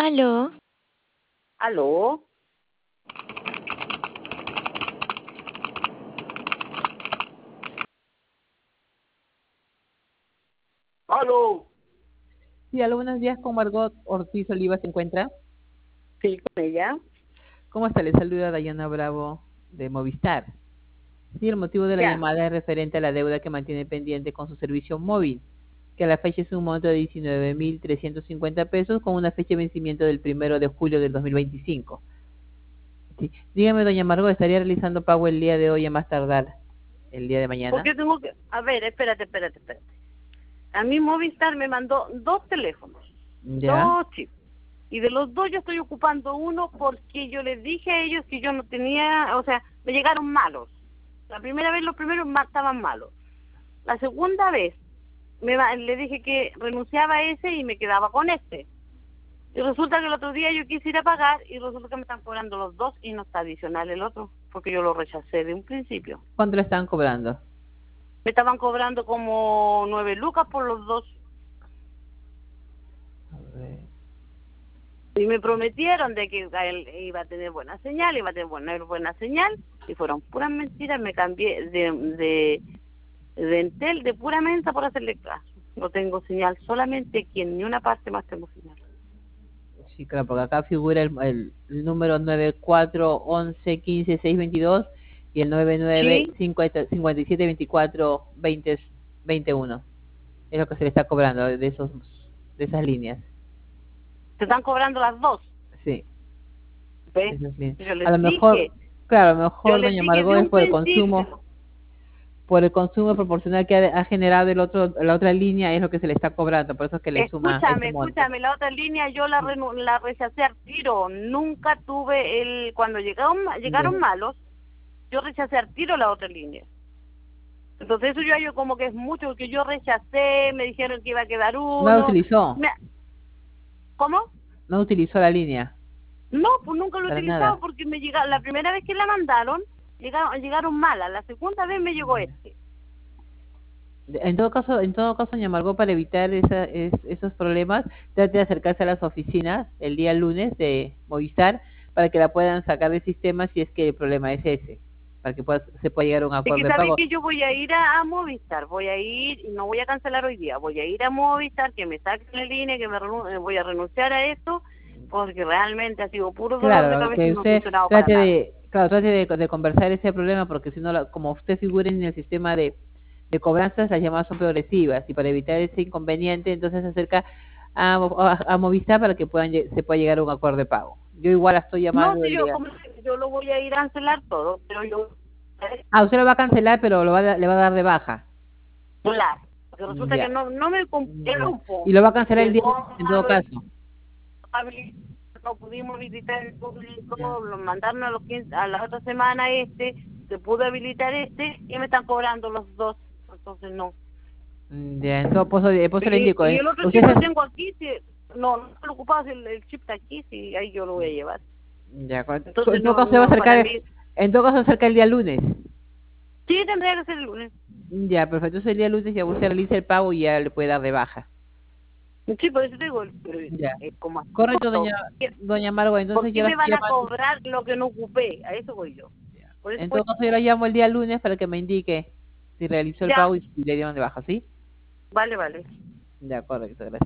Aló, ¿Aló? ¿Aló? Sí, aló, buenos días, con Margot Ortiz Oliva se encuentra. Sí, con ella. ¿Cómo está? Le saluda Dayana Bravo de Movistar. Sí, el motivo de la Ya. llamada es referente a la deuda que mantiene pendiente con su servicio móvil, que a la fecha es un monto de 19.350 pesos con una fecha de vencimiento del 1 de julio del 2025. Sí. Dígame, doña Margot, ¿estaría realizando pago el día de hoy a más tardar el día de ¿Por mañana? qué tengo que...? A ver, espérate. A mí Movistar me mandó 2 teléfonos, ¿Ya? 2 chips. Y de los 2 yo estoy ocupando uno porque yo les dije a ellos que yo no tenía... O sea, me llegaron malos. La primera vez los primeros estaban malos. La segunda vez le dije que renunciaba a ese y me quedaba con este. Y resulta que el otro día yo quise ir a pagar y resulta que me están cobrando los 2 y no está adicional el otro, porque yo lo rechacé de un principio. ¿Cuánto le están cobrando? Me estaban cobrando como 9 lucas por los 2 A ver. y me prometieron de que él iba a tener buena señal, iba a tener buena señal y fueron puras mentiras. Me cambié de Entel de pura menta por hacerle caso. No tengo señal, solamente aquí en ni una parte más tengo señal. Sí, claro, porque acá figura el número 941115 622 y el Sí, 9957242021. Es lo que se le está cobrando de esas líneas. te están cobrando las 2. Sí, ¿Ves? esas líneas. Yo A les lo dije, mejor, claro, a lo yo mejor, les doña dije Margot, de es un principio. por el consumo proporcional que ha generado la otra línea, es lo que se le está cobrando, por eso es que le suma ese monto. Escúchame, la otra línea yo la rechacé al tiro. Nunca tuve cuando llegaron Ya. malos, yo rechacé al tiro la otra línea. Entonces eso yo como que es mucho, porque yo rechacé, me dijeron que iba a quedar No la uno. utilizó, Me- ¿Cómo? no utilizó la línea, No, pues nunca lo he para utilizado nada. porque la primera vez que la mandaron, llegaron malas. La segunda vez me llegó este. En todo caso, doña Margot, para evitar esos problemas, trate de acercarse a las oficinas el día lunes de Movistar para que la puedan sacar del sistema si es que el problema es ese, para que se pueda llegar a un Es acuerdo que de sabe pago. que yo voy a ir a Movistar, voy a ir, y no voy a cancelar hoy día, voy a ir a Movistar, que me saquen la línea, que voy a renunciar a esto, porque realmente ha sido puro dolor de Claro, cabeza y que no ha usted funcionado para nada. trate de conversar ese problema, porque si no, como usted figura en el sistema de cobranzas, las llamadas son progresivas, y para evitar ese inconveniente, entonces se acerca a Movistar para que se pueda llegar a un acuerdo de pago. Yo igual la estoy No, llamando si el día. yo lo voy a ir a cancelar todo, pero yo, Ah, usted lo va a cancelar, pero le va a dar de baja. claro, porque resulta que Ya, no me ya. cumplieron, Y lo va a cancelar el día llegó en todo caso. no pudimos visitar el público, Ya. lo mandaron a la otra semana se pudo habilitar y me están cobrando los 2, entonces no. Ya, entonces, por eso le indico, Y el otro usted chip lo tengo aquí, si, no estoy ocupado, si el chip está aquí, si ahí yo lo voy a llevar. ya, Entonces en todo no, caso se va a no, para acercar, mí, en todo caso se acerca el día lunes. sí tendría que ser el lunes. Ya, perfecto, entonces el día lunes ya usted realiza el pago y ya le puede dar de baja. Sí, por eso te digo, pero, Ya. como así, Correcto, doña Margo, ¿por entonces qué yo la me estoy van a llamando. cobrar lo que no ocupé? A eso voy yo. Ya. Por eso En pues, todo caso yo la llamo el día lunes para que me indique si realizó el ya, pago y si le dieron de baja, ¿sí? vale. Ya, correcto, gracias.